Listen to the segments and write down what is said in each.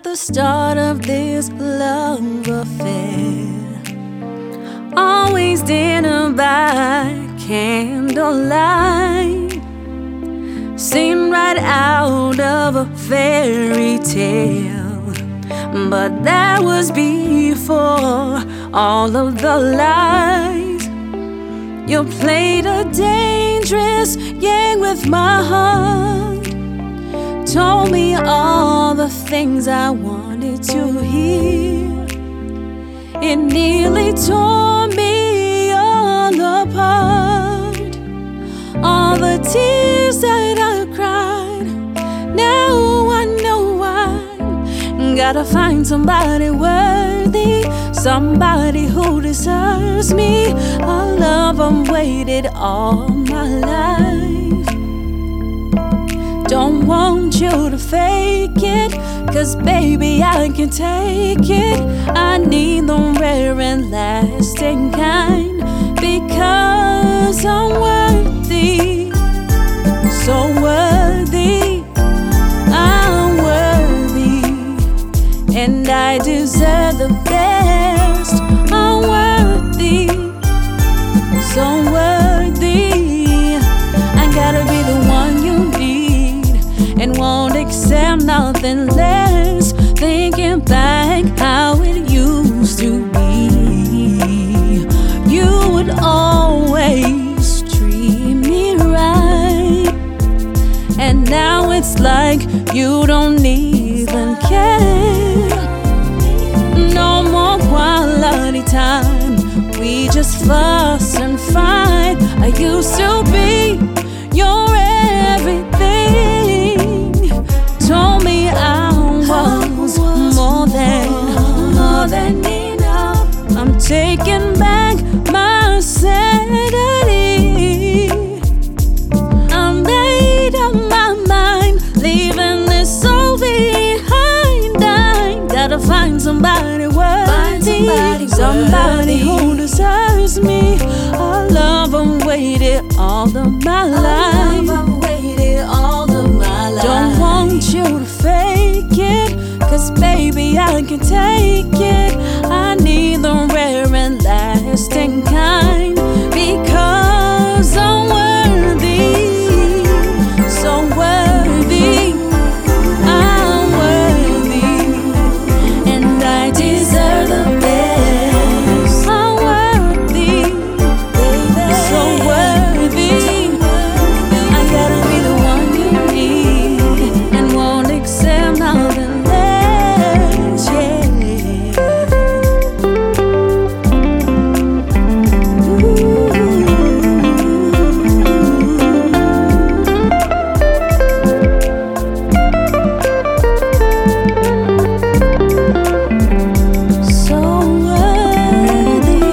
the start of this love affair. Always dinner by candlelight, seen right out of a fairy tale. But that was before all of the lies. You played a dangerous game with my heart, told me all the things I wanted to hear. It nearly tore me all apart. All the tears that I cried, now I know why. Gotta find somebody worthy, somebody who deserves me. A love I've waited all my life. Don't want you to fake it, 'cause baby I can take it. I need the rare and lasting kind, because I'm worthy, so worthy. I'm worthy, and I deserve the best. I'm worthy, so worthy. I gotta be the one you need, and won't accept nothing less. Thinking back how it used to be, you would always treat me right, and now it's like you don't even care. No more quality time, we just fuss and fight. I used to be your everything, told me I was more than enough. I'm taking back my sanity. I made up my mind, leaving this all behind. I gotta find somebody worthy, somebody who deserves me. A love I've waited all of my life. Don't want you to fake it, 'cause baby I can take it. I need the rare and lasting kind, because I'm worthy, so worthy. I'm worthy, and I deserve the best. I'm worthy, so worthy. I gotta be the one you need, and won't accept nothing less. Yeah. So worthy.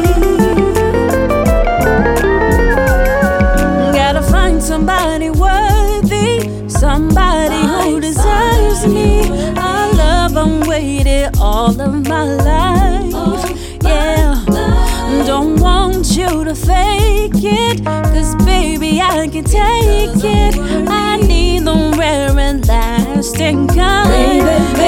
Gotta find somebody worthy, somebody who deserves me. I love I'm waited all of my life. Yeah, don't want you to fake it, 'cause baby I can take it. I need the rare and lasting kind,